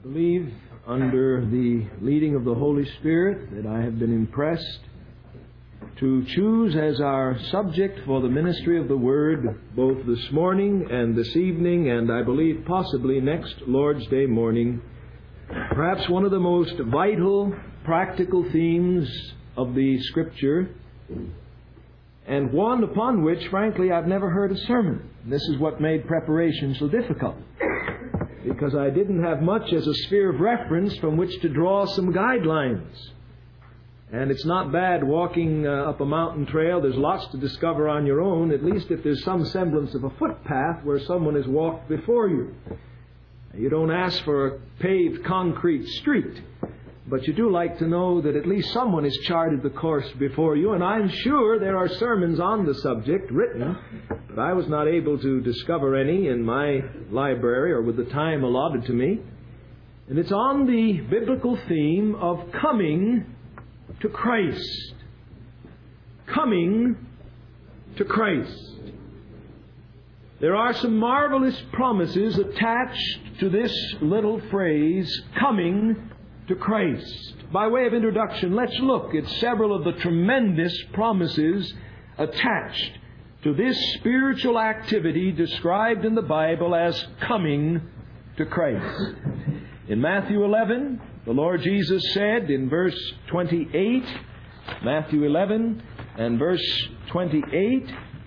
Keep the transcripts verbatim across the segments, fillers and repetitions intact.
I believe, under the leading of the Holy Spirit, that I have been impressed to choose as our subject for the ministry of the Word both this morning and this evening, and I believe possibly next Lord's Day morning, perhaps one of the most vital, practical themes of the Scripture, and one upon which, frankly, I've never heard a sermon. This is what made preparation so difficult, because I didn't have much as a sphere of reference from which to draw some guidelines. And it's not bad walking uh, up a mountain trail. There's lots to discover on your own, at least if there's some semblance of a footpath where someone has walked before you. You don't ask for a paved concrete street, but you do like to know that at least someone has charted the course before you. And I'm sure there are sermons on the subject written, but I was not able to discover any in my library or with the time allotted to me. And it's on the biblical theme of coming to Christ. Coming to Christ. There are some marvelous promises attached to this little phrase, coming to Christ. By way of introduction, let's look at several of the tremendous promises attached to this spiritual activity described in the Bible as coming to Christ. In Matthew eleven, the Lord Jesus said in verse twenty-eight, Matthew eleven and verse twenty-eight,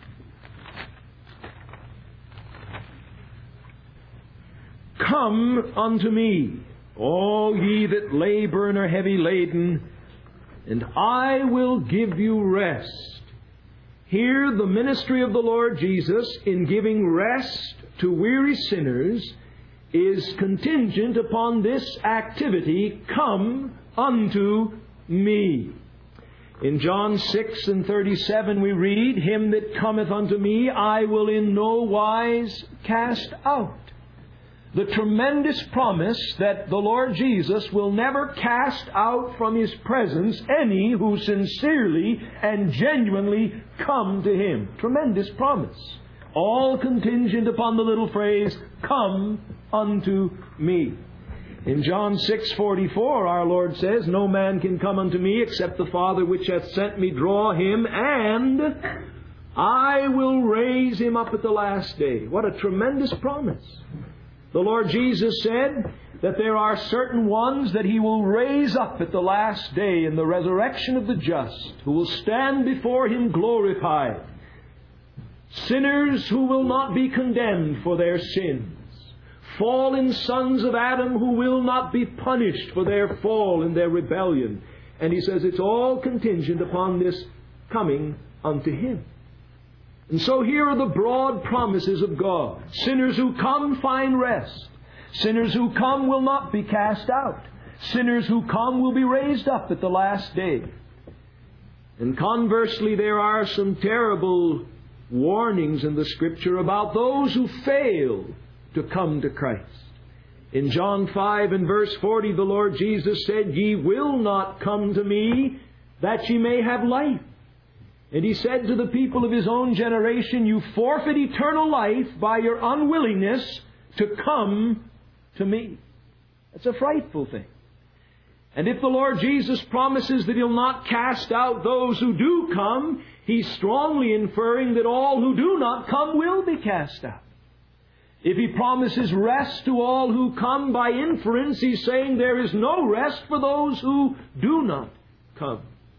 "Come unto me, all ye that labor and are heavy laden, and I will give you rest." Here the ministry of the Lord Jesus in giving rest to weary sinners is contingent upon this activity, come unto me. In John six and thirty-seven we read, "Him that cometh unto me I will in no wise cast out." The tremendous promise that the Lord Jesus will never cast out from His presence any who sincerely and genuinely come to Him. Tremendous promise. All contingent upon the little phrase, come unto me. In John six forty-four, our Lord says, "No man can come unto me except the Father which hath sent me draw him, and I will raise him up at the last day." What a tremendous promise. The Lord Jesus said that there are certain ones that He will raise up at the last day in the resurrection of the just, who will stand before Him glorified. Sinners who will not be condemned for their sins. Fallen sons of Adam who will not be punished for their fall and their rebellion. And He says it's all contingent upon this coming unto Him. And so here are the broad promises of God. Sinners who come find rest. Sinners who come will not be cast out. Sinners who come will be raised up at the last day. And conversely, there are some terrible warnings in the Scripture about those who fail to come to Christ. In John five and verse forty, the Lord Jesus said, "Ye will not come to me, that ye may have life." And He said to the people of His own generation, "You forfeit eternal life by your unwillingness to come to me." That's a frightful thing. And if the Lord Jesus promises that He'll not cast out those who do come, He's strongly inferring that all who do not come will be cast out. If He promises rest to all who come, by inference He's saying there is no rest for those who do not come.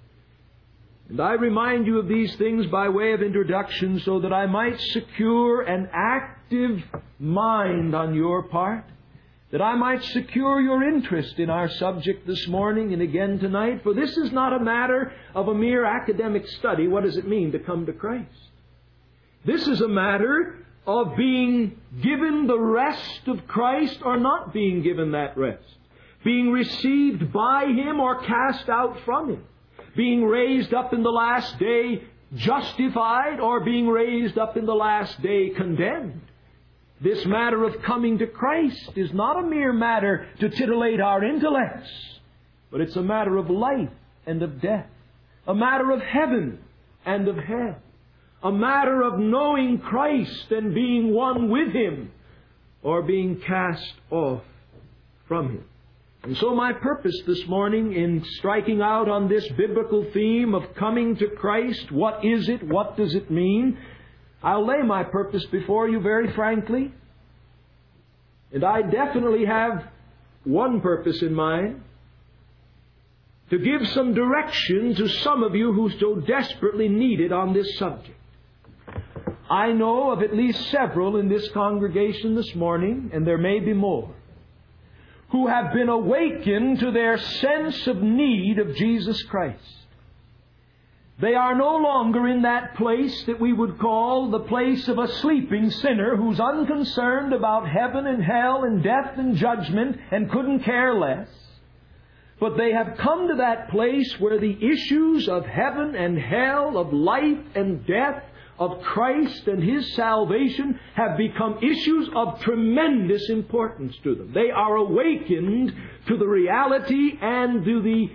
And I remind you of these things by way of introduction so that I might secure an active mind on your part, that I might secure your interest in our subject this morning and again tonight, for this is not a matter of a mere academic study. What does it mean to come to Christ? This is a matter of being given the rest of Christ or not being given that rest, being received by Him or cast out from Him, being raised up in the last day justified or being raised up in the last day condemned. This matter of coming to Christ is not a mere matter to titillate our intellects, but it's a matter of life and of death, a matter of heaven and of hell, a matter of knowing Christ and being one with Him, or being cast off from Him. And so my purpose this morning in striking out on this biblical theme of coming to Christ, what is it, what does it mean? I'll lay my purpose before you very frankly. And I definitely have one purpose in mind: to give some direction to some of you who so desperately need it on this subject. I know of at least several in this congregation this morning, and there may be more, who have been awakened to their sense of need of Jesus Christ. They are no longer in that place that we would call the place of a sleeping sinner who's unconcerned about heaven and hell and death and judgment and couldn't care less. But they have come to that place where the issues of heaven and hell, of life and death, of Christ and His salvation have become issues of tremendous importance to them. They are awakened to the reality and to the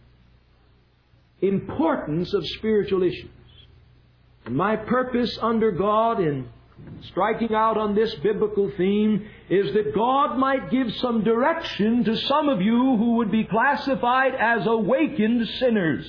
importance of spiritual issues. And my purpose under God in striking out on this biblical theme is that God might give some direction to some of you who would be classified as awakened sinners.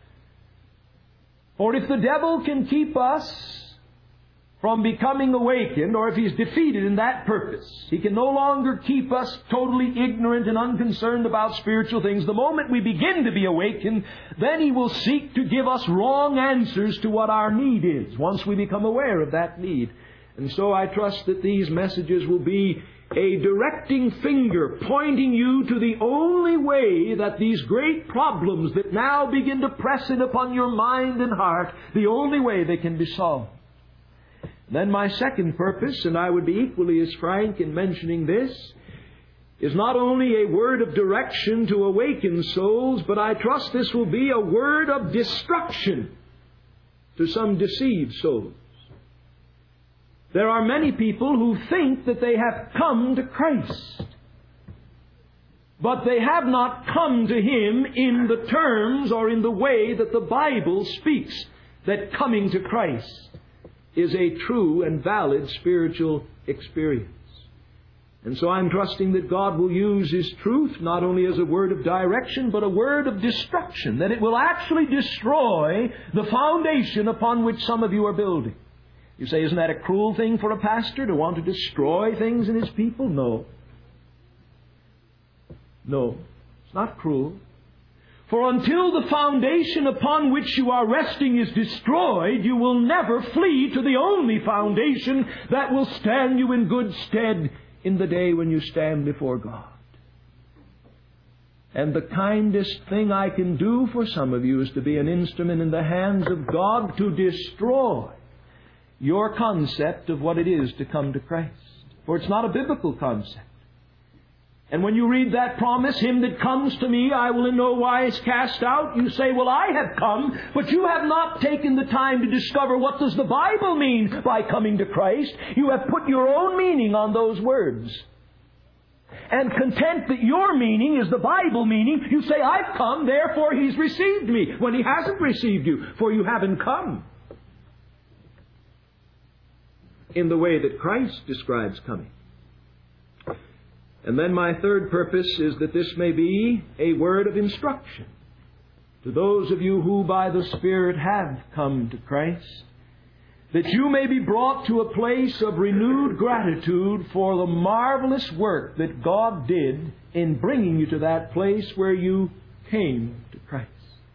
For if the devil can keep us from becoming awakened, or if he's defeated in that purpose, he can no longer keep us totally ignorant and unconcerned about spiritual things. The moment we begin to be awakened, then he will seek to give us wrong answers to what our need is, once we become aware of that need. And so I trust that these messages will be a directing finger pointing you to the only way that these great problems that now begin to press in upon your mind and heart, the only way they can be solved. Then my second purpose, and I would be equally as frank in mentioning this, is not only a word of direction to awaken souls, but I trust this will be a word of destruction to some deceived souls. There are many people who think that they have come to Christ, but they have not come to Him in the terms or in the way that the Bible speaks that coming to Christ is a true and valid spiritual experience. And so I'm trusting that God will use His truth not only as a word of direction, but a word of destruction, that it will actually destroy the foundation upon which some of you are building. You say, isn't that a cruel thing for a pastor to want to destroy things in his people? No. No, it's not cruel. For until the foundation upon which you are resting is destroyed, you will never flee to the only foundation that will stand you in good stead in the day when you stand before God. And the kindest thing I can do for some of you is to be an instrument in the hands of God to destroy your concept of what it is to come to Christ. For it's not a biblical concept. And when you read that promise, him that comes to me, I will in no wise cast out. You say, well, I have come, but you have not taken the time to discover what does the Bible mean by coming to Christ. You have put your own meaning on those words. And content that your meaning is the Bible meaning, you say, I've come, therefore He's received me, when He hasn't received you, for you haven't come in the way that Christ describes coming. And then my third purpose is that this may be a word of instruction to those of you who by the Spirit have come to Christ, that you may be brought to a place of renewed gratitude for the marvelous work that God did in bringing you to that place where you came to Christ.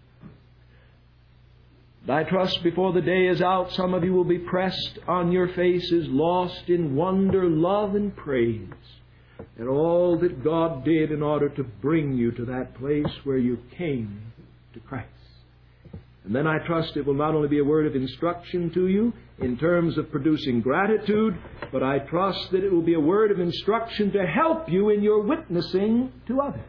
I trust before the day is out, some of you will be pressed on your faces, lost in wonder, love, and praise, and all that God did in order to bring you to that place where you came to Christ. And then I trust it will not only be a word of instruction to you in terms of producing gratitude, but I trust that it will be a word of instruction to help you in your witnessing to others.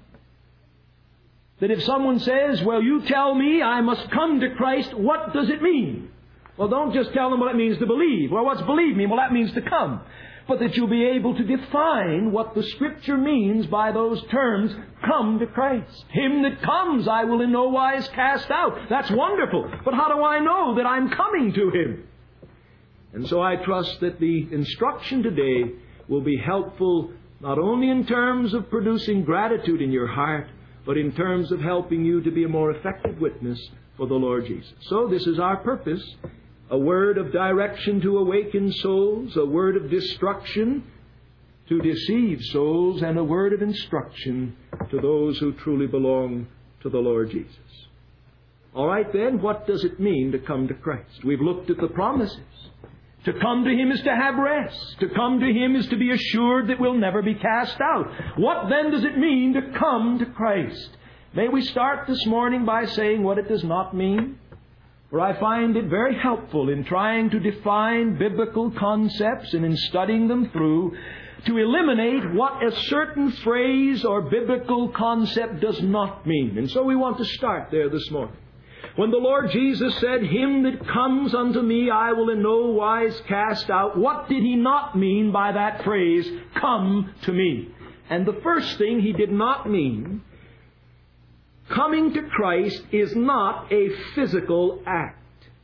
That if someone says, well, you tell me I must come to Christ, what does it mean? Well, don't just tell them what it means to believe. Well, what's believe mean? Well, that means to come. But that you'll be able to define what the Scripture means by those terms, come to Christ. Him that comes I will in no wise cast out. That's wonderful. But how do I know that I'm coming to Him? And so I trust that the instruction today will be helpful not only in terms of producing gratitude in your heart, but in terms of helping you to be a more effective witness for the Lord Jesus. So this is our purpose, a word of direction to awaken souls, a word of destruction to deceive souls, and a word of instruction to those who truly belong to the Lord Jesus. All right then, what does it mean to come to Christ? We've looked at the promises. To come to Him is to have rest. To come to Him is to be assured that we'll never be cast out. What then does it mean to come to Christ? May we start this morning by saying what it does not mean? For I find it very helpful in trying to define biblical concepts and in studying them through to eliminate what a certain phrase or biblical concept does not mean. And so we want to start there this morning. When the Lord Jesus said, "Him that comes unto me I will in no wise cast out," what did He not mean by that phrase, "come to me"? And the first thing He did not mean, coming to Christ is not a physical act.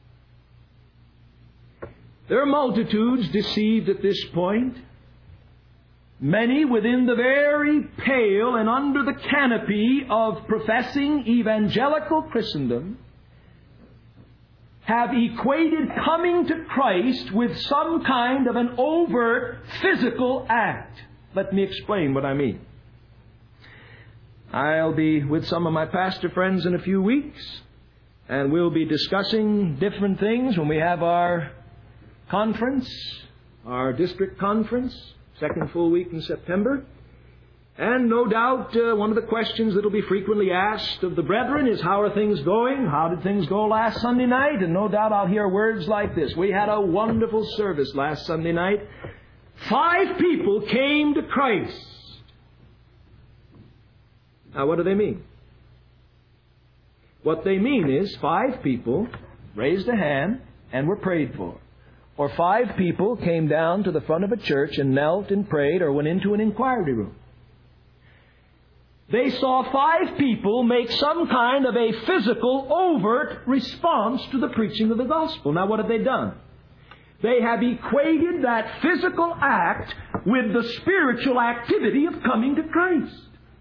There are multitudes deceived at this point. Many within the very pale and under the canopy of professing evangelical Christendom have equated coming to Christ with some kind of an overt physical act. Let me explain what I mean. I'll be with some of my pastor friends in a few weeks, and we'll be discussing different things when we have our conference, our district conference, second full week in September. And no doubt uh, one of the questions that will be frequently asked of the brethren is, how are things going? How did things go last Sunday night? And no doubt I'll hear words like this. We had a wonderful service last Sunday night. Five people came to Christ. Now what do they mean? What they mean is five people raised a hand and were prayed for. Or five people came down to the front of a church and knelt and prayed or went into an inquiry room. They saw five people make some kind of a physical, overt response to the preaching of the gospel. Now, what have they done? They have equated that physical act with the spiritual activity of coming to Christ.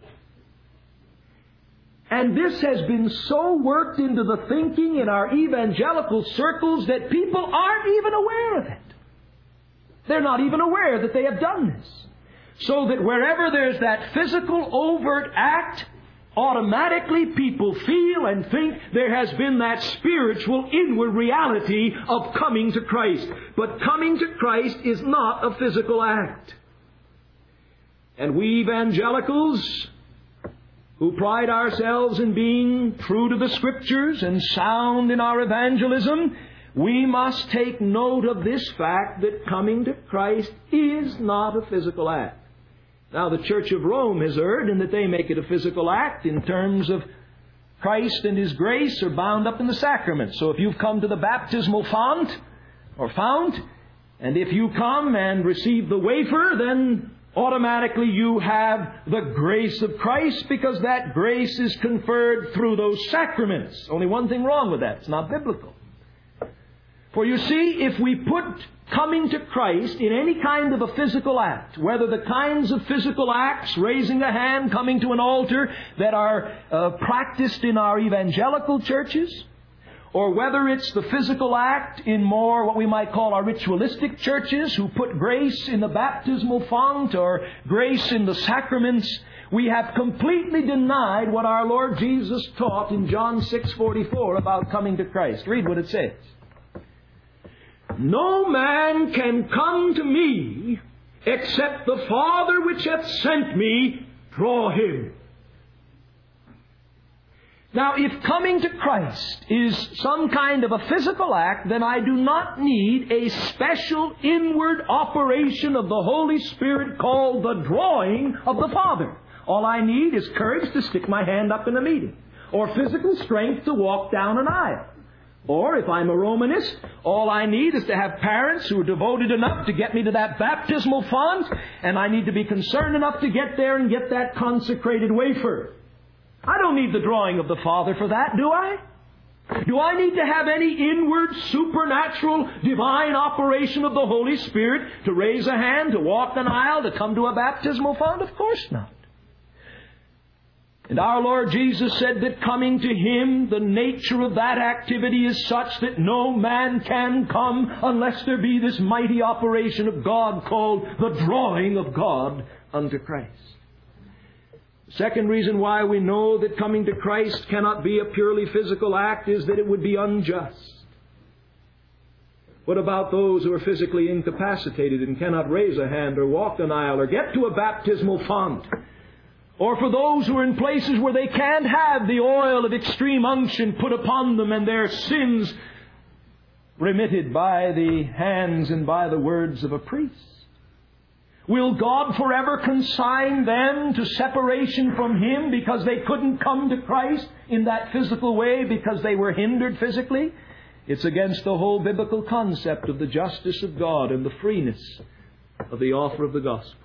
And this has been so worked into the thinking in our evangelical circles that people aren't even aware of it. They're not even aware that they have done this. So that wherever there's that physical overt act, automatically people feel and think there has been that spiritual inward reality of coming to Christ. But coming to Christ is not a physical act. And we evangelicals, who pride ourselves in being true to the Scriptures and sound in our evangelism, we must take note of this fact that coming to Christ is not a physical act. Now, the Church of Rome has erred in that they make it a physical act in terms of Christ and His grace are bound up in the sacraments. So if you've come to the baptismal font or fount, and if you come and receive the wafer, then automatically you have the grace of Christ, because that grace is conferred through those sacraments. Only one thing wrong with that. It's not biblical. For you see, if we put coming to Christ in any kind of a physical act, whether the kinds of physical acts, raising a hand, coming to an altar, that are uh, practiced in our evangelical churches, or whether it's the physical act in more what we might call our ritualistic churches, who put grace in the baptismal font or grace in the sacraments, we have completely denied what our Lord Jesus taught in John six forty-four about coming to Christ. Read what it says. No man can come to me except the Father which hath sent me draw him. Now, if coming to Christ is some kind of a physical act, then I do not need a special inward operation of the Holy Spirit called the drawing of the Father. All I need is courage to stick my hand up in a meeting, or physical strength to walk down an aisle. Or, if I'm a Romanist, all I need is to have parents who are devoted enough to get me to that baptismal font, and I need to be concerned enough to get there and get that consecrated wafer. I don't need the drawing of the Father for that, do I? Do I need to have any inward, supernatural, divine operation of the Holy Spirit to raise a hand, to walk an aisle, to come to a baptismal font? Of course not. And our Lord Jesus said that coming to Him, the nature of that activity is such that no man can come unless there be this mighty operation of God called the drawing of God unto Christ. The second reason why we know that coming to Christ cannot be a purely physical act is that it would be unjust. What about those who are physically incapacitated and cannot raise a hand or walk an aisle or get to a baptismal font? Or for those who are in places where they can't have the oil of extreme unction put upon them and their sins remitted by the hands and by the words of a priest? Will God forever consign them to separation from Him because they couldn't come to Christ in that physical way because they were hindered physically? It's against the whole biblical concept of the justice of God and the freeness of the offer of the gospel.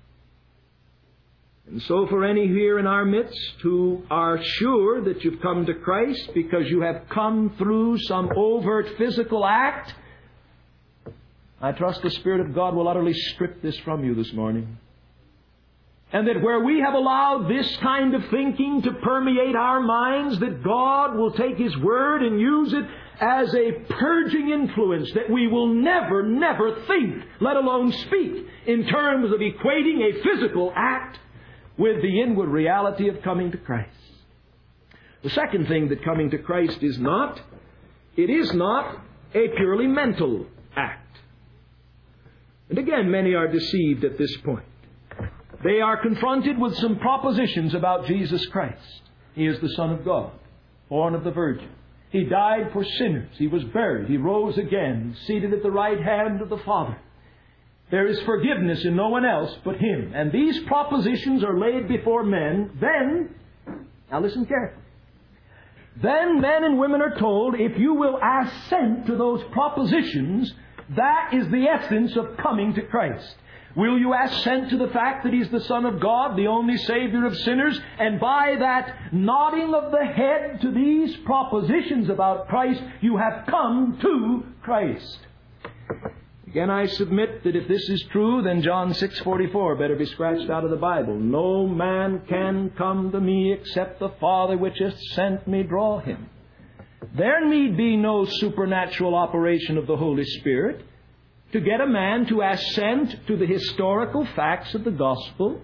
And so for any here in our midst who are sure that you've come to Christ because you have come through some overt physical act, I trust the Spirit of God will utterly strip this from you this morning. And that where we have allowed this kind of thinking to permeate our minds, that God will take His Word and use it as a purging influence, that we will never, never think, let alone speak, in terms of equating a physical act with the inward reality of coming to Christ. The second thing that coming to Christ is not, it is not a purely mental act. And again, many are deceived at this point. They are confronted with some propositions about Jesus Christ. He is the Son of God, born of the Virgin. He died for sinners. He was buried. He rose again, seated at the right hand of the Father. There is forgiveness in no one else but Him. And these propositions are laid before men. Then, now listen carefully. Then men and women are told, if you will assent to those propositions, that is the essence of coming to Christ. Will you assent to the fact that He's the Son of God, the only Savior of sinners? And by that nodding of the head to these propositions about Christ, you have come to Christ. Again, I submit that if this is true, then John six forty-four better be scratched out of the Bible. No man can come to me except the Father which hath sent me draw him. There need be no supernatural operation of the Holy Spirit to get a man to assent to the historical facts of the gospel.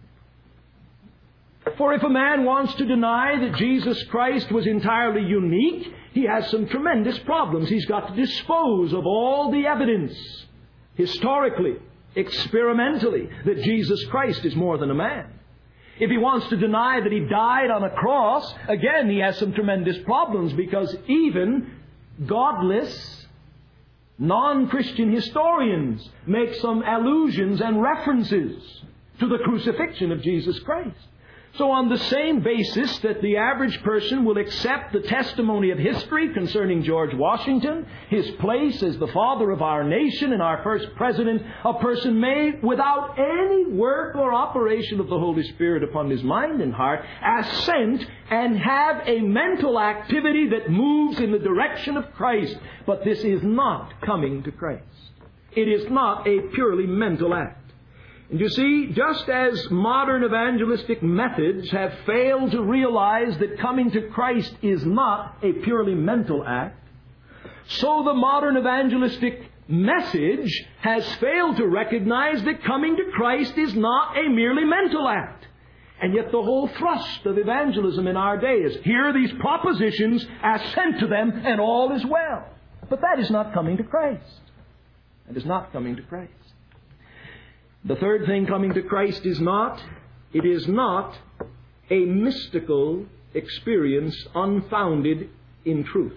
For if a man wants to deny that Jesus Christ was entirely unique, he has some tremendous problems. He's got to dispose of all the evidence, historically, experimentally, that Jesus Christ is more than a man. If he wants to deny that He died on a cross, again, he has some tremendous problems, because even godless, non-Christian historians make some allusions and references to the crucifixion of Jesus Christ. So on the same basis that the average person will accept the testimony of history concerning George Washington, his place as the father of our nation and our first president, a person may, without any work or operation of the Holy Spirit upon his mind and heart, assent and have a mental activity that moves in the direction of Christ. But this is not coming to Christ. It is not a purely mental act. And you see, just as modern evangelistic methods have failed to realize that coming to Christ is not a purely mental act, so the modern evangelistic message has failed to recognize that coming to Christ is not a merely mental act. And yet the whole thrust of evangelism in our day is, here are these propositions, assent to them, and all is well. But that is not coming to Christ. That is not coming to Christ. The third thing coming to Christ is not, it is not a mystical experience unfounded in truth.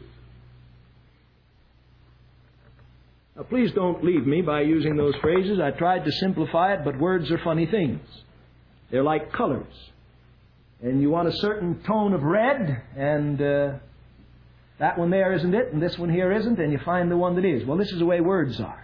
Now, please don't leave me by using those phrases. I tried to simplify it, but words are funny things. They're like colors. And you want a certain tone of red, and uh, that one there isn't it, and this one here isn't, and you find the one that is. Well, this is the way words are.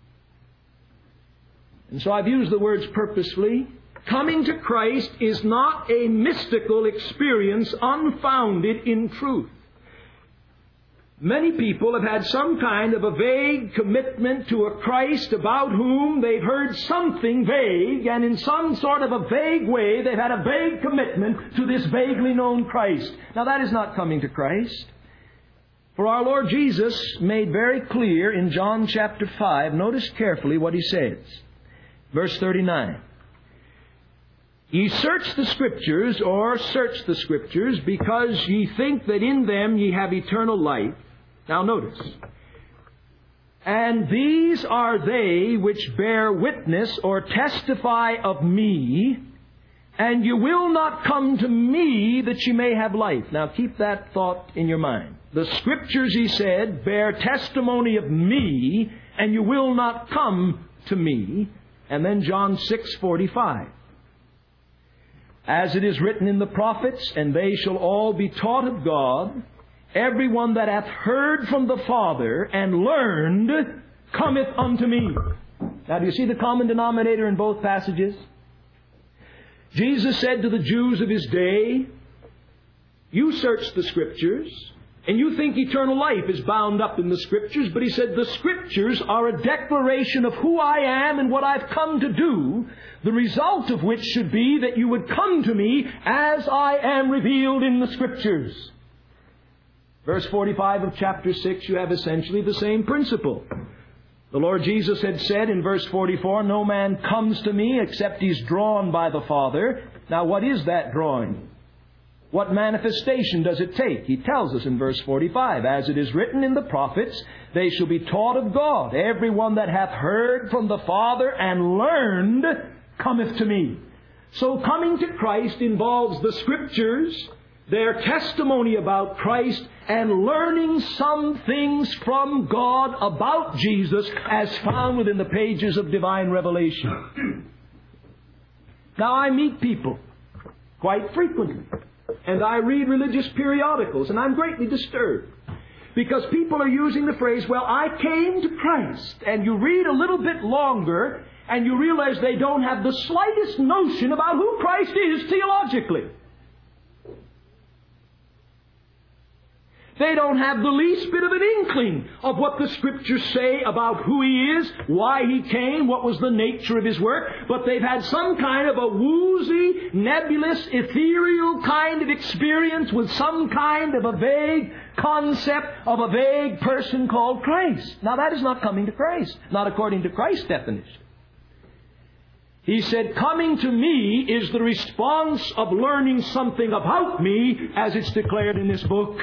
And so I've used the words purposefully. Coming to Christ is not a mystical experience unfounded in truth. Many people have had some kind of a vague commitment to a Christ about whom they've heard something vague, and in some sort of a vague way they've had a vague commitment to this vaguely known Christ. Now that is not coming to Christ. For our Lord Jesus made very clear in John chapter five, notice carefully what He says. Verse thirty-nine. Ye search the Scriptures, or search the Scriptures, because ye think that in them ye have eternal life. Now notice. And these are they which bear witness or testify of me, and you will not come to me that you may have life. Now keep that thought in your mind. The Scriptures, He said, bear testimony of me, and you will not come to me. And then John six forty-five. As it is written in the prophets, and they shall all be taught of God, every one that hath heard from the Father and learned cometh unto me. Now do you see the common denominator in both passages? Jesus said to the Jews of His day, you search the Scriptures, and you think eternal life is bound up in the Scriptures, but He said the Scriptures are a declaration of who I am and what I've come to do, the result of which should be that you would come to me as I am revealed in the Scriptures. Verse forty-five of chapter six, you have essentially the same principle. The Lord Jesus had said in verse forty-four, no man comes to me except he's drawn by the Father. Now what is that drawing? What manifestation does it take? He tells us in verse forty-five, as it is written in the prophets, they shall be taught of God. Every one that hath heard from the Father and learned cometh to me. So coming to Christ involves the Scriptures, their testimony about Christ, and learning some things from God about Jesus as found within the pages of divine revelation. Now I meet people quite frequently, and I read religious periodicals, and I'm greatly disturbed because people are using the phrase, well, I came to Christ. And you read a little bit longer and you realize they don't have the slightest notion about who Christ is theologically. They don't have the least bit of an inkling of what the Scriptures say about who He is, why He came, what was the nature of His work. But they've had some kind of a woozy, nebulous, ethereal kind of experience with some kind of a vague concept of a vague person called Christ. Now that is not coming to Christ, not according to Christ's definition. He said, coming to me is the response of learning something about me as it's declared in this book.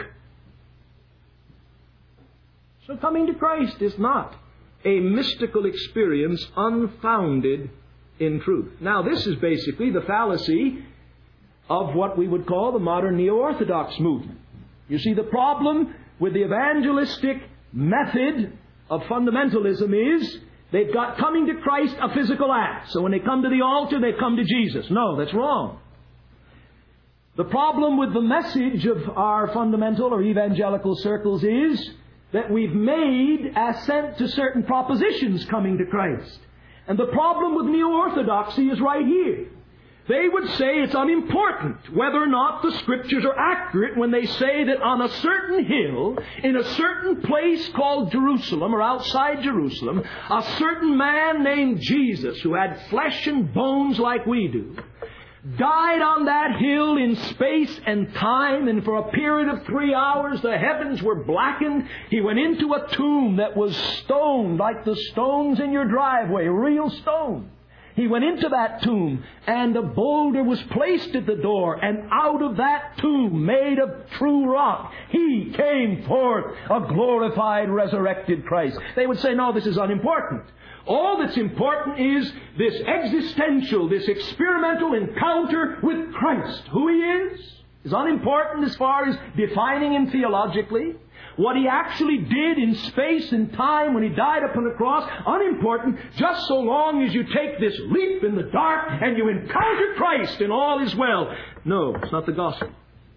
So coming to Christ is not a mystical experience unfounded in truth. Now this is basically the fallacy of what we would call the modern neo-orthodox movement. You see, the problem with the evangelistic method of fundamentalism is they've got coming to Christ a physical act. So when they come to the altar, they come to Jesus. No, that's wrong. The problem with the message of our fundamental or evangelical circles is that we've made assent to certain propositions coming to Christ. And the problem with neo-orthodoxy is right here. They would say it's unimportant whether or not the Scriptures are accurate when they say that on a certain hill, in a certain place called Jerusalem, or outside Jerusalem, a certain man named Jesus, who had flesh and bones like we do, died on that hill in space and time, and for a period of three hours the heavens were blackened. He went into a tomb that was stone, like the stones in your driveway, real stone. He went into that tomb, and a boulder was placed at the door, and out of that tomb, made of true rock, He came forth, a glorified, resurrected Christ. They would say, no, this is unimportant. All that's important is this existential, this experimental encounter with Christ. Who He is is unimportant as far as defining Him theologically. What He actually did in space and time when He died upon the cross, unimportant, just so long as you take this leap in the dark and you encounter Christ and all is well. No, it's not the gospel.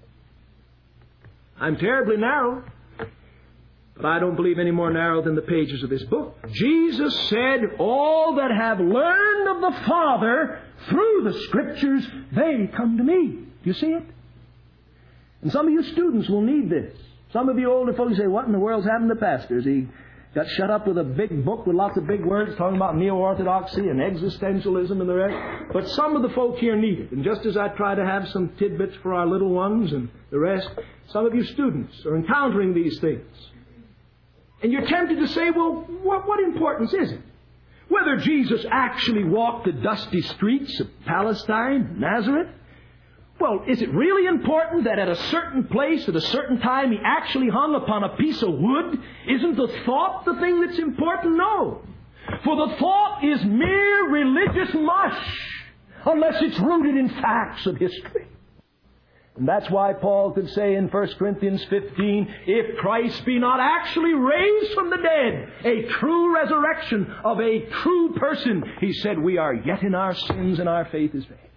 I'm terribly narrow, but I don't believe any more narrow than the pages of this book. Jesus said, all that have learned of the Father through the Scriptures, they come to me. Do you see it? And some of you students will need this. Some of you older folks say, what in the world's happened to pastors? He got shut up with a big book with lots of big words talking about neo-orthodoxy and existentialism and the rest. But some of the folk here need it. And just as I try to have some tidbits for our little ones and the rest, some of you students are encountering these things. And you're tempted to say, well, what, what importance is it? Whether Jesus actually walked the dusty streets of Palestine, Nazareth? Well, is it really important that at a certain place, at a certain time, He actually hung upon a piece of wood? Isn't the thought the thing that's important? No. For the thought is mere religious mush, unless it's rooted in facts of history. And that's why Paul could say in First Corinthians fifteen, if Christ be not actually raised from the dead, a true resurrection of a true person, he said, we are yet in our sins and our faith is vain.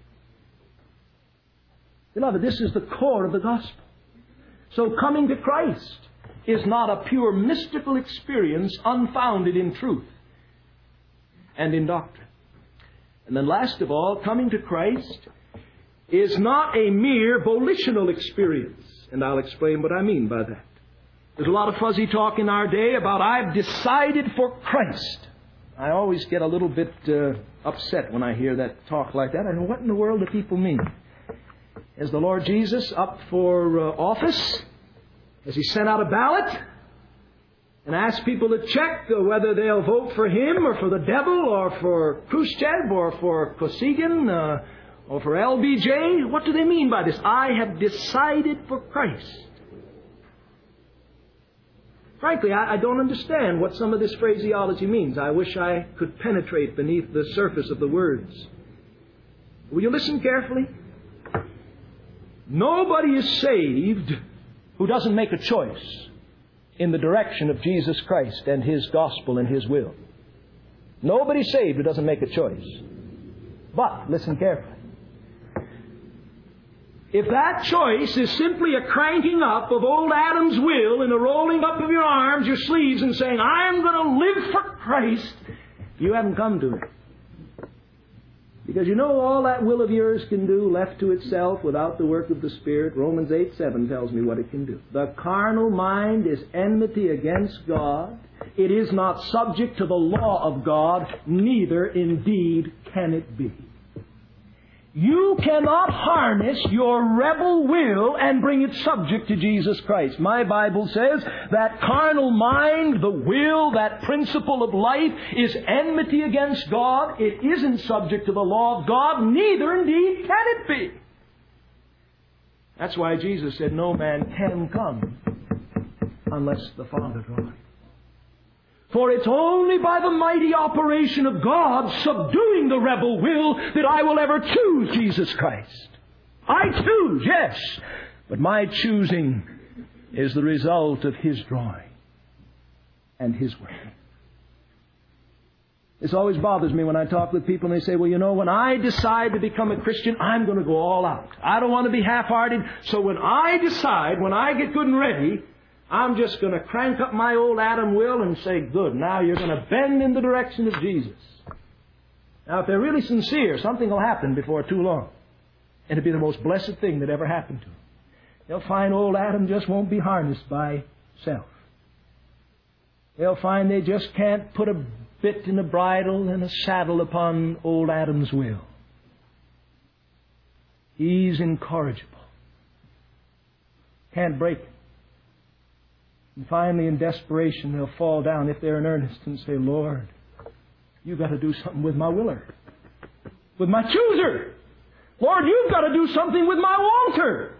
Beloved, this is the core of the gospel. So coming to Christ is not a pure mystical experience unfounded in truth and in doctrine. And then last of all, coming to Christ is not a mere volitional experience. And I'll explain what I mean by that. There's a lot of fuzzy talk in our day about, I've decided for Christ. I always get a little bit uh, upset when I hear that talk like that. I know, what in the world do people mean? Is the Lord Jesus up for uh, office? Has He sent out a ballot and asked people to check uh, whether they'll vote for Him or for the devil or for Khrushchev or for Kosygin uh, or for L B J? What do they mean by this? I have decided for Christ. Frankly, I, I don't understand what some of this phraseology means. I wish I could penetrate beneath the surface of the words. Will you listen carefully? Nobody is saved who doesn't make a choice in the direction of Jesus Christ and His gospel and His will. Nobody's saved who doesn't make a choice. But, listen carefully. If that choice is simply a cranking up of old Adam's will and a rolling up of your arms, your sleeves, and saying, I'm going to live for Christ, you haven't come to it. Because you know all that will of yours can do, left to itself without the work of the Spirit. Romans eight seven tells me what it can do. The carnal mind is enmity against God. It is not subject to the law of God, neither indeed can it be. You cannot harness your rebel will and bring it subject to Jesus Christ. My Bible says that carnal mind, the will, that principle of life is enmity against God. It isn't subject to the law of God, neither indeed can it be. That's why Jesus said no man can come unless the Father draws him. For it's only by the mighty operation of God subduing the rebel will that I will ever choose Jesus Christ. I choose, yes, but my choosing is the result of His drawing and His working. This always bothers me when I talk with people and they say, well, you know, when I decide to become a Christian, I'm going to go all out. I don't want to be half-hearted. So when I decide, when I get good and ready, I'm just going to crank up my old Adam will and say, good, now you're going to bend in the direction of Jesus. Now, if they're really sincere, something will happen before too long. And it'll be the most blessed thing that ever happened to them. They'll find old Adam just won't be harnessed by self. They'll find they just can't put a bit and a bridle and a saddle upon old Adam's will. He's incorrigible. Can't break it. And finally, in desperation, they'll fall down if they're in earnest and say, Lord, you've got to do something with my willer, with my chooser. Lord, you've got to do something with my Walter.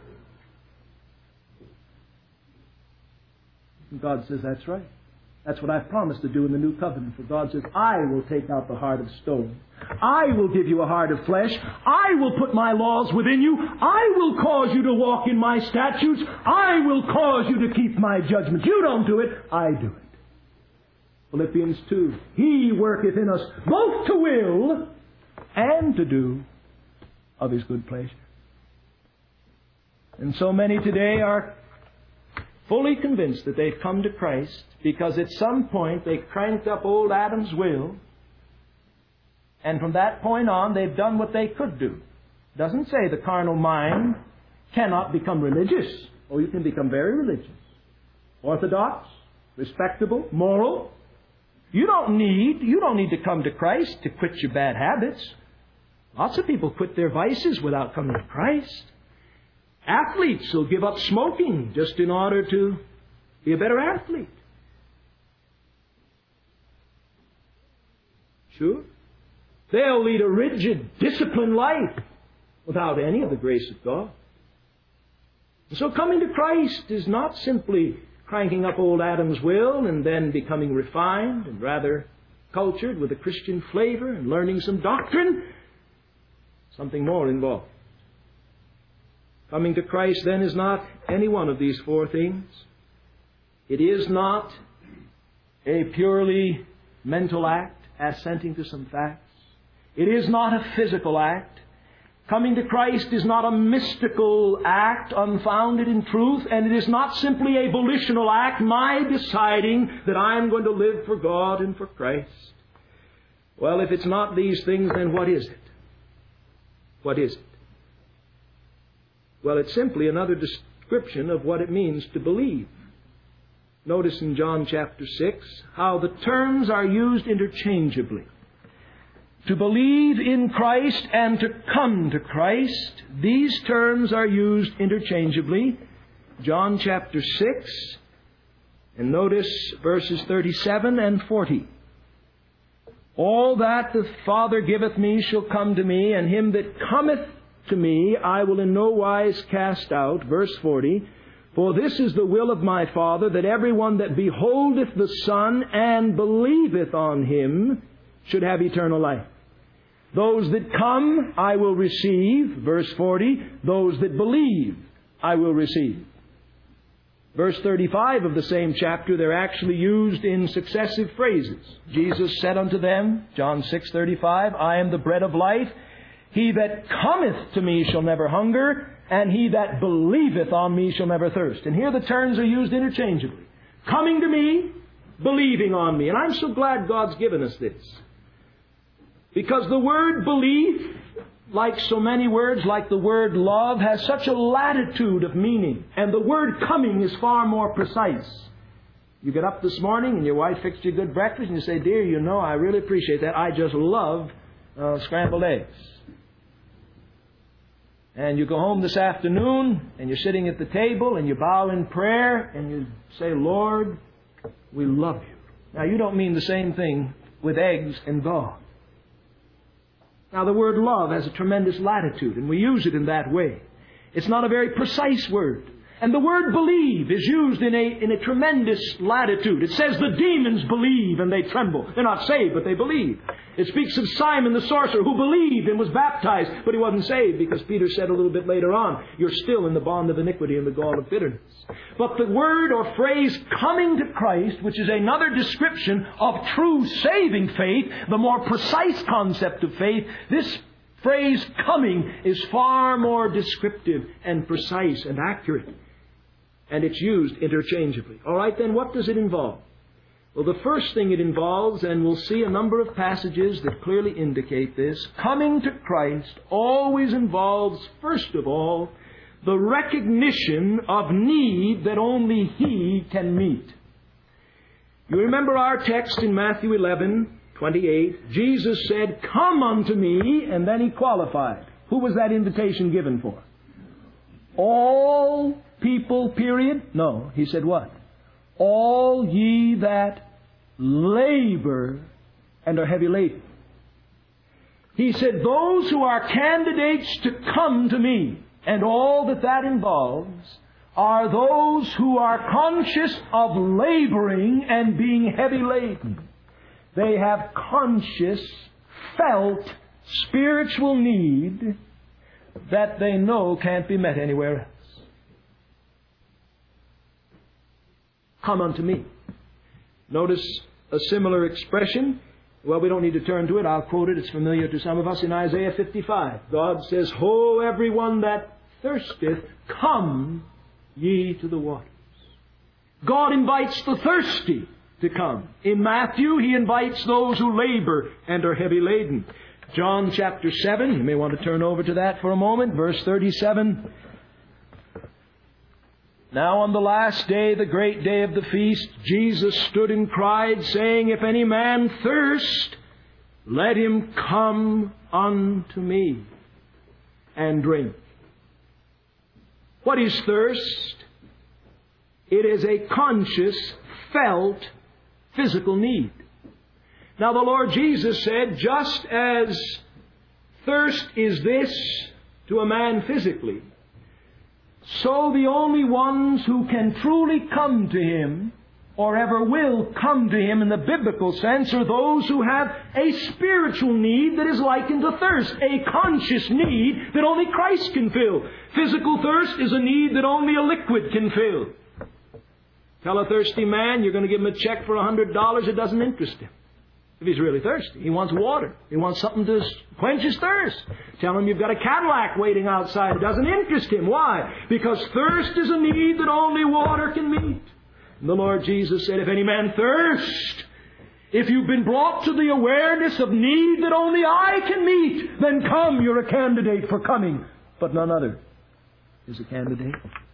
And God says, that's right. That's what I've promised to do in the new covenant. For God says, I will take out the heart of stone. I will give you a heart of flesh. I will put my laws within you. I will cause you to walk in my statutes. I will cause you to keep my judgments. You don't do it, I do it. Philippians two. He worketh in us both to will and to do of His good pleasure. And so many today are fully convinced that they've come to Christ because at some point they cranked up old Adam's will, and from that point on they've done what they could do. It doesn't say the carnal mind cannot become religious. Oh, you can become very religious. orthodox, respectable, moral. You don't need, you don't need to come to Christ to quit your bad habits. Lots of people quit their vices without coming to Christ. Athletes will give up smoking just in order to be a better athlete. Sure. They'll lead a rigid, disciplined life without any of the grace of God. And so coming to Christ is not simply cranking up old Adam's will and then becoming refined and rather cultured with a Christian flavor and learning some doctrine. Something more involved. Coming to Christ then is not any one of these four things. It is not a purely mental act, assenting to some facts. It is not a physical act. Coming to Christ is not a mystical act unfounded in truth, and it is not simply a volitional act, my deciding that I am going to live for God and for Christ. Well, if it's not these things, then what is it? What is it? Well, it's simply another description of what it means to believe. Notice in John chapter six how the terms are used interchangeably. To believe in Christ and to come to Christ, these terms are used interchangeably. John chapter six, and notice verses thirty-seven and forty. All that the Father giveth me shall come to me, and him that cometh to me I will in no wise cast out. Verse forty. For this is the will of my Father, that every one that beholdeth the Son and believeth on him should have eternal life. Those that come I will receive. Verse forty. Those that believe I will receive. Verse thirty-five of the same chapter, they're actually used in successive phrases. Jesus said unto them, John six thirty-five, I am the bread of life. He that cometh to me shall never hunger, and he that believeth on me shall never thirst. And here the terms are used interchangeably. Coming to me, believing on me. And I'm so glad God's given us this. Because the word belief, like so many words, like the word love, has such a latitude of meaning. And the word coming is far more precise. You get up this morning and your wife fixed you a good breakfast and you say, dear, you know, I really appreciate that. I just love uh, scrambled eggs. And you go home this afternoon and you're sitting at the table and you bow in prayer and you say, Lord, we love you. Now, you don't mean the same thing with eggs and God. Now, the word love has a tremendous latitude, and we use it in that way. It's not a very precise word. And the word believe is used in a, in a tremendous latitude. It says the demons believe and they tremble. They're not saved, but they believe. It speaks of Simon the sorcerer who believed and was baptized, but he wasn't saved because Peter said a little bit later on, you're still in the bond of iniquity and the gall of bitterness. But the word or phrase coming to Christ, which is another description of true saving faith, the more precise concept of faith, this phrase coming is far more descriptive and precise and accurate. And it's used interchangeably. All right, then what does it involve? Well, the first thing it involves, and we'll see a number of passages that clearly indicate this, coming to Christ always involves, first of all, the recognition of need that only He can meet. You remember our text in Matthew eleven twenty-eight. Jesus said, come unto me, and then He qualified. Who was that invitation given for? All people, period? No. He said what? All ye that labor and are heavy laden. He said, those who are candidates to come to me, and all that that involves, are those who are conscious of laboring and being heavy laden. They have conscious, felt, spiritual need that they know can't be met anywhere else. Come unto me. Notice a similar expression. Well, we don't need to turn to it. I'll quote it. It's familiar to some of us in Isaiah fifty-five. God says, ho, everyone that thirsteth, come ye to the waters. God invites the thirsty to come. In Matthew, He invites those who labor and are heavy laden. John chapter seven, you may want to turn over to that for a moment. Verse thirty-seven. Now on the last day, the great day of the feast, Jesus stood and cried, saying, If any man thirst, let him come unto me and drink. What is thirst? It is a conscious, felt, physical need. Now the Lord Jesus said, just as thirst is this to a man physically, so the only ones who can truly come to Him, or ever will come to Him in the biblical sense, are those who have a spiritual need that is likened to thirst, a conscious need that only Christ can fill. Physical thirst is a need that only a liquid can fill. Tell a thirsty man you're going to give him a check for a hundred dollars, it doesn't interest him. If he's really thirsty, he wants water. He wants something to quench his thirst. Tell him you've got a Cadillac waiting outside. It doesn't interest him. Why? Because thirst is a need that only water can meet. And the Lord Jesus said, if any man thirst, if you've been brought to the awareness of need that only I can meet, then come, you're a candidate for coming. But none other is a candidate.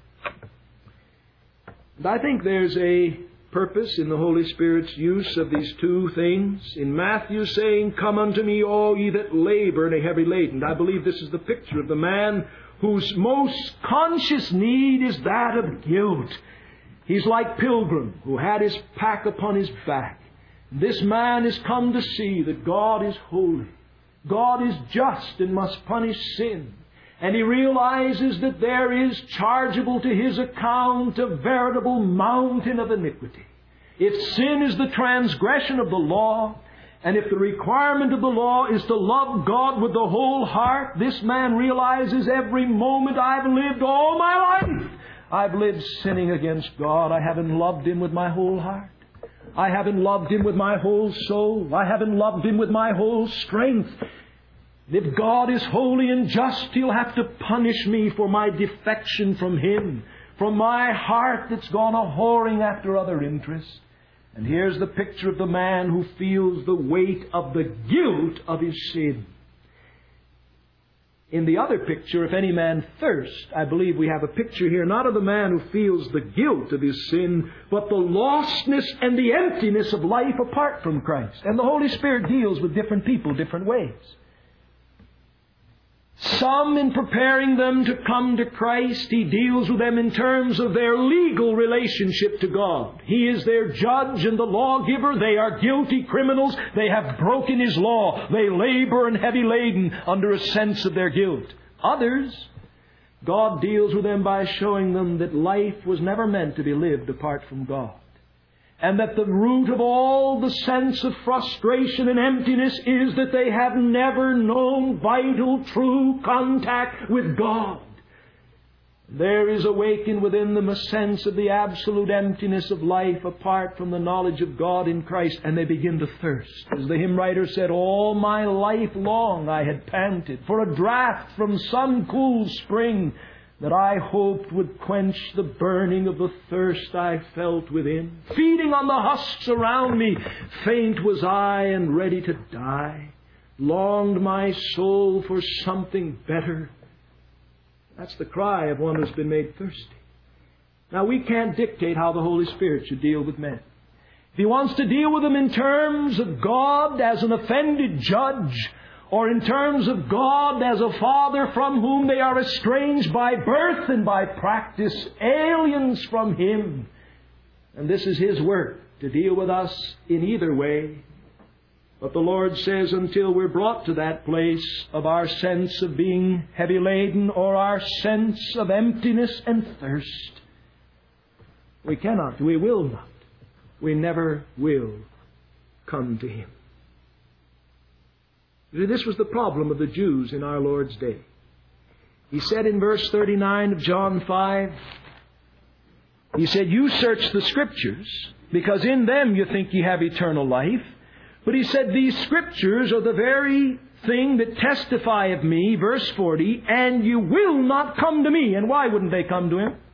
And I think there's a purpose in the Holy Spirit's use of these two things. In Matthew saying, Come unto me, all ye that labor and are heavy laden. I believe this is the picture of the man whose most conscious need is that of guilt. He's like Pilgrim, who had his pack upon his back. This man has come to see that God is holy. God is just and must punish sin. And he realizes that there is chargeable to his account a veritable mountain of iniquity. If sin is the transgression of the law, and if the requirement of the law is to love God with the whole heart, this man realizes every moment I've lived all my life, I've lived sinning against God. I haven't loved Him with my whole heart. I haven't loved Him with my whole soul. I haven't loved Him with my whole strength. If God is holy and just, He'll have to punish me for my defection from Him, from my heart that's gone a-whoring after other interests. And here's the picture of the man who feels the weight of the guilt of his sin. In the other picture, if any man thirst, I believe we have a picture here not of the man who feels the guilt of his sin, but the lostness and the emptiness of life apart from Christ. And the Holy Spirit deals with different people different ways. Some, in preparing them to come to Christ, He deals with them in terms of their legal relationship to God. He is their judge and the lawgiver. They are guilty criminals. They have broken His law. They labor and heavy laden under a sense of their guilt. Others, God deals with them by showing them that life was never meant to be lived apart from God. And that the root of all the sense of frustration and emptiness is that they have never known vital, true contact with God. There is awakened within them a sense of the absolute emptiness of life apart from the knowledge of God in Christ, and they begin to thirst. As the hymn writer said, all my life long I had panted for a draught from some cool spring that I hoped would quench the burning of the thirst I felt within. Feeding on the husks around me, faint was I and ready to die. Longed my soul for something better. That's the cry of one who's been made thirsty. Now, we can't dictate how the Holy Spirit should deal with men. If He wants to deal with them in terms of God as an offended judge, or in terms of God as a Father from whom they are estranged by birth and by practice, aliens from Him. And this is His work, to deal with us in either way. But the Lord says, until we're brought to that place of our sense of being heavy laden, or our sense of emptiness and thirst, we cannot, we will not, we never will come to Him. This was the problem of the Jews in our Lord's day. He said in verse thirty-nine of John five, He said, you search the Scriptures, because in them you think you have eternal life. But He said, these Scriptures are the very thing that testify of me, verse forty, and you will not come to me. And why wouldn't they come to Him?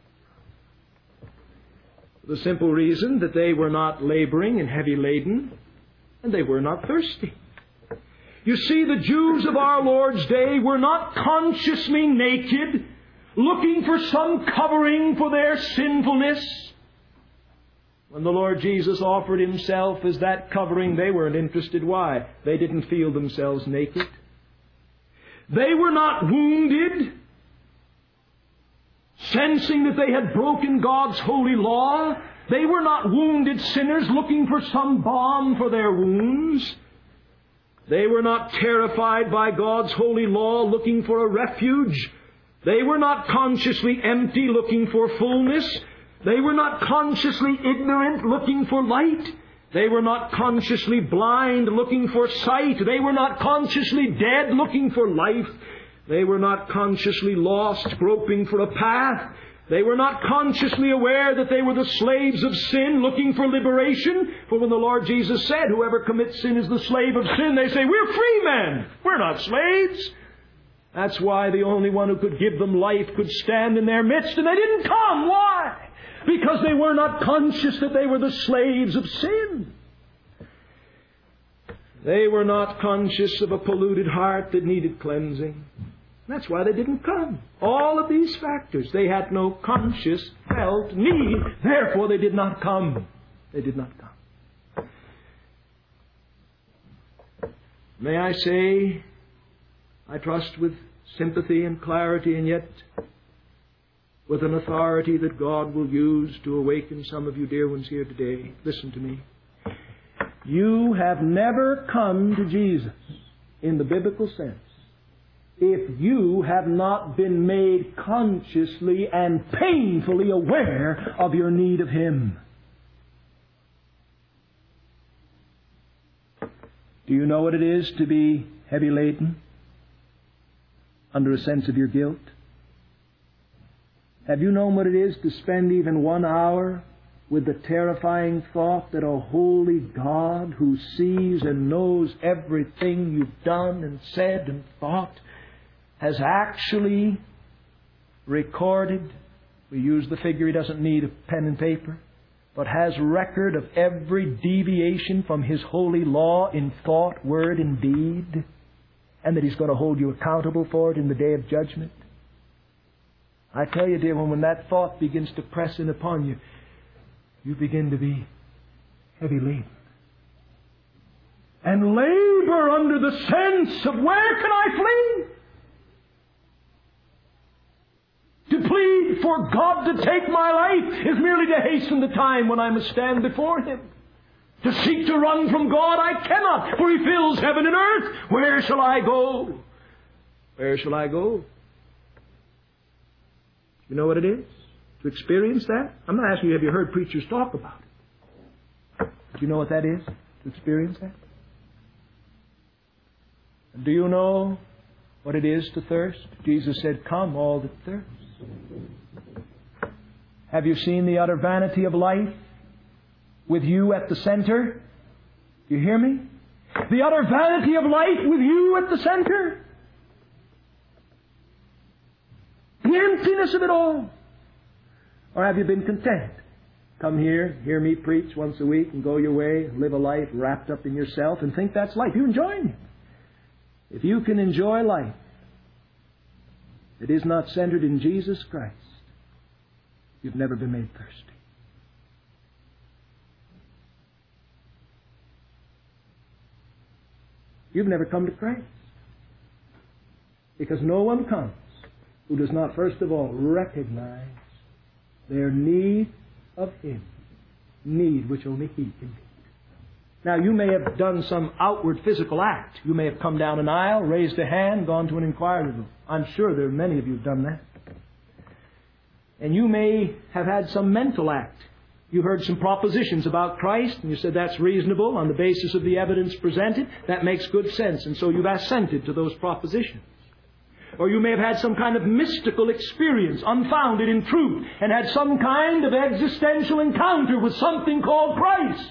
For the simple reason that they were not laboring and heavy laden, and they were not thirsty. You see, the Jews of our Lord's day were not consciously naked, looking for some covering for their sinfulness. When the Lord Jesus offered Himself as that covering, they weren't interested. Why? They didn't feel themselves naked. They were not wounded, sensing that they had broken God's holy law. They were not wounded sinners looking for some balm for their wounds. They were not terrified by God's holy law looking for a refuge. They were not consciously empty looking for fullness. They were not consciously ignorant looking for light. They were not consciously blind looking for sight. They were not consciously dead looking for life. They were not consciously lost groping for a path. They were not consciously aware that they were the slaves of sin looking for liberation. For when the Lord Jesus said, whoever commits sin is the slave of sin, they say, we're free men. We're not slaves. That's why the only one who could give them life could stand in their midst, and they didn't come. Why? Because they were not conscious that they were the slaves of sin. They were not conscious of a polluted heart that needed cleansing. That's why they didn't come. All of these factors. They had no conscious, felt need. Therefore, they did not come. They did not come. May I say, I trust with sympathy and clarity, and yet with an authority that God will use to awaken some of you dear ones here today. Listen to me. You have never come to Jesus in the biblical sense if you have not been made consciously and painfully aware of your need of Him. Do you know what it is to be heavy laden under a sense of your guilt? Have you known what it is to spend even one hour with the terrifying thought that a holy God who sees and knows everything you've done and said and thought has actually recorded, we use the figure, He doesn't need a pen and paper, but has record of every deviation from His holy law in thought, word, and deed, and that He's going to hold you accountable for it in the day of judgment? I tell you, dear one, when that thought begins to press in upon you, you begin to be heavy laden. And labor under the sense of where can I flee? To plead for God to take my life is merely to hasten the time when I must stand before Him. To seek to run from God I cannot, for He fills heaven and earth. Where shall I go? Where shall I go? You know what it is? To experience that? I'm not asking you, have you heard preachers talk about it? Do you know what that is? To experience that? And do you know what it is to thirst? Jesus said, come, all that thirst. Have you seen the utter vanity of life with you at the center? Do you hear me? The utter vanity of life with you at the center? The emptiness of it all. Or have you been content? Come here, hear me preach once a week and go your way, live a life wrapped up in yourself and think that's life. You're enjoying it. If you can enjoy life that is not centered in Jesus Christ, you've never been made thirsty. You've never come to Christ. Because no one comes who does not first of all recognize their need of Him. Need which only He can meet. Now, you may have done some outward physical act. You may have come down an aisle, raised a hand, gone to an inquiry room. I'm sure there are many of you who've done that. And you may have had some mental act. You heard some propositions about Christ, and you said that's reasonable on the basis of the evidence presented. That makes good sense, and so you've assented to those propositions. Or you may have had some kind of mystical experience, unfounded in truth, and had some kind of existential encounter with something called Christ.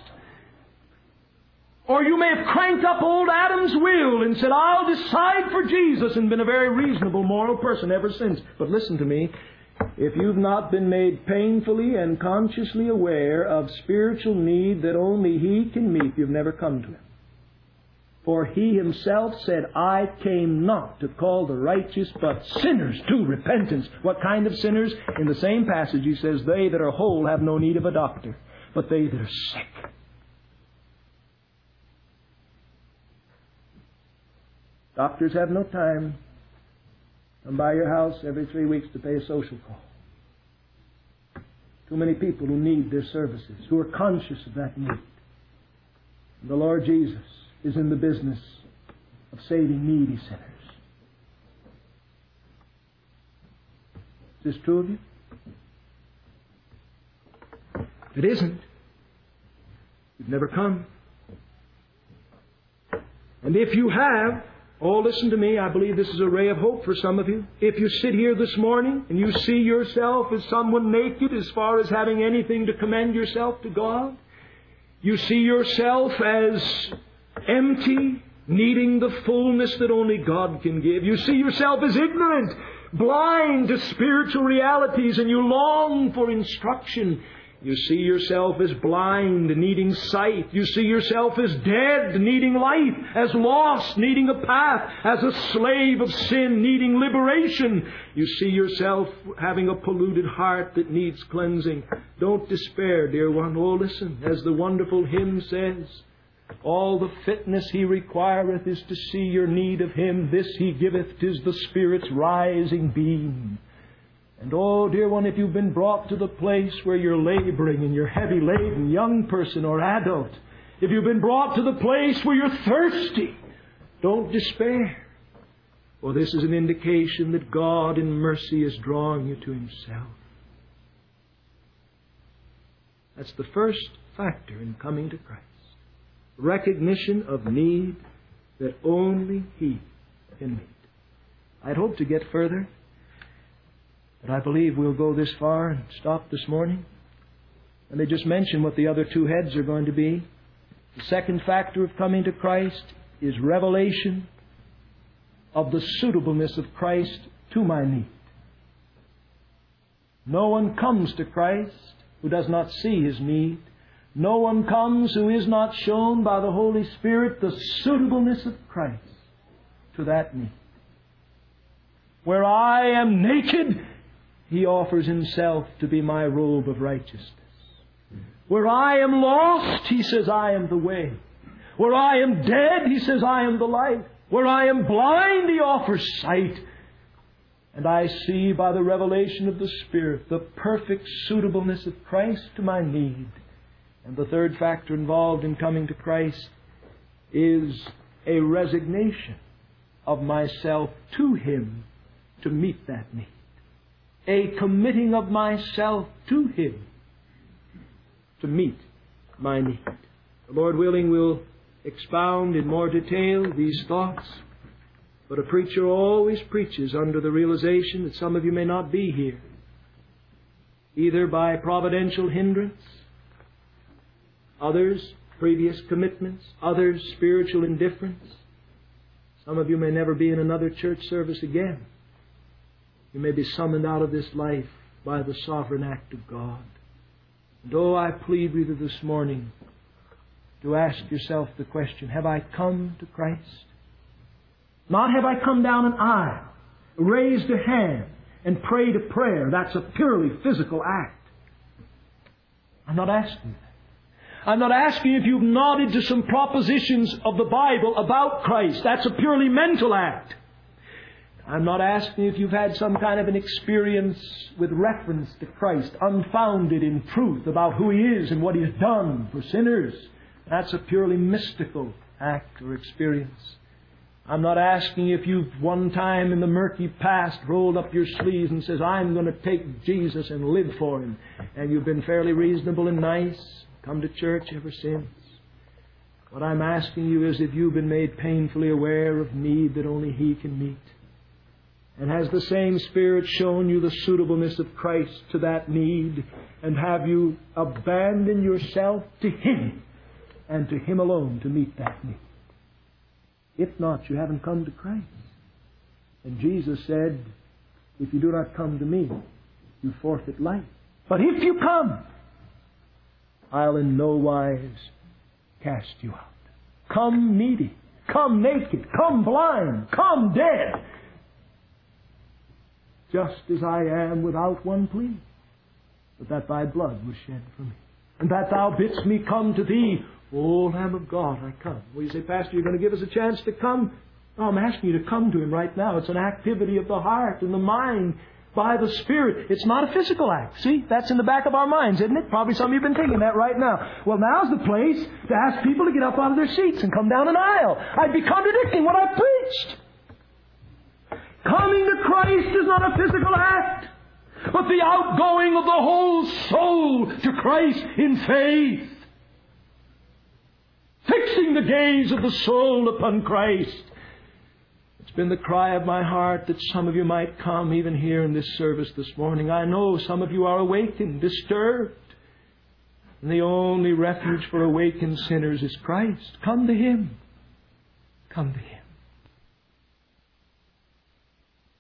Or you may have cranked up old Adam's will and said, I'll decide for Jesus, and been a very reasonable moral person ever since. But listen to me. If you've not been made painfully and consciously aware of spiritual need that only He can meet, you've never come to Him. For He Himself said, I came not to call the righteous, but sinners to repentance. What kind of sinners? In the same passage He says, they that are whole have no need of a doctor, but they that are sick. Doctors have no time. Come by your house every three weeks to pay a social call. Too many people who need their services, who are conscious of that need. And the Lord Jesus is in the business of saving needy sinners. Is this true of you? If it isn't, you've never come. And if you have, oh, listen to me, I believe this is a ray of hope for some of you. If you sit here this morning and you see yourself as someone naked as far as having anything to commend yourself to God, you see yourself as empty, needing the fullness that only God can give. You see yourself as ignorant, blind to spiritual realities, and you long for instruction. You see yourself as blind, needing sight. You see yourself as dead, needing life, as lost, needing a path, as a slave of sin, needing liberation. You see yourself having a polluted heart that needs cleansing. Don't despair, dear one. Oh, listen, as the wonderful hymn says, all the fitness He requireth is to see your need of Him. This He giveth, 'tis the Spirit's rising beam. And oh, dear one, if you've been brought to the place where you're laboring and you're heavy laden, young person or adult, if you've been brought to the place where you're thirsty, don't despair. For this is an indication that God in mercy is drawing you to Himself. That's the first factor in coming to Christ. Recognition of need that only He can meet. I'd hoped to get further, but I believe we'll go this far and stop this morning. And they just mention what the other two heads are going to be. The second factor of coming to Christ is revelation of the suitableness of Christ to my need. No one comes to Christ who does not see his need. No one comes who is not shown by the Holy Spirit the suitableness of Christ to that need. Where I am naked, He offers Himself to be my robe of righteousness. Where I am lost, He says, I am the way. Where I am dead, He says, I am the light. Where I am blind, He offers sight. And I see by the revelation of the Spirit the perfect suitableness of Christ to my need. And the third factor involved in coming to Christ is a resignation of myself to Him to meet that need. A committing of myself to Him to meet my need. The Lord willing, we'll expound in more detail these thoughts. But a preacher always preaches under the realization that some of you may not be here, either by providential hindrance, others previous commitments, others spiritual indifference. Some of you may never be in another church service again. You may be summoned out of this life by the sovereign act of God. And oh, I plead with you this morning to ask yourself the question, have I come to Christ? Not have I come down an aisle, raised a hand, and prayed a prayer. That's a purely physical act. I'm not asking that. I'm not asking if you've nodded to some propositions of the Bible about Christ. That's a purely mental act. I'm not asking if you've had some kind of an experience with reference to Christ, unfounded in truth about who He is and what He has done for sinners. That's a purely mystical act or experience. I'm not asking if you've one time in the murky past rolled up your sleeves and says, I'm going to take Jesus and live for Him. And you've been fairly reasonable and nice, come to church ever since. What I'm asking you is if you've been made painfully aware of need that only He can meet. And has the same Spirit shown you the suitableness of Christ to that need? And have you abandoned yourself to Him and to Him alone to meet that need? If not, you haven't come to Christ. And Jesus said, if you do not come to me, you forfeit life. But if you come, I'll in no wise cast you out. Come needy. come naked, come blind, come dead, just as I am, without one plea, but that Thy blood was shed for me, and that Thou bidst me come to Thee. O Lamb of God, I come. Well, you say, Pastor, you're going to give us a chance to come? No, I'm asking you to come to Him right now. It's an activity of the heart and the mind by the Spirit. It's not a physical act. See, that's in the back of our minds, isn't it? Probably some of you have been thinking that right now. Well, now's the place to ask people to get up out of their seats and come down an aisle. I'd be contradicting what I preached. Coming to Christ is not a physical act, but the outgoing of the whole soul to Christ in faith. Fixing the gaze of the soul upon Christ. It's been the cry of my heart that some of you might come even here in this service this morning. I know some of you are awakened, disturbed. And the only refuge for awakened sinners is Christ. Come to Him. Come to Him.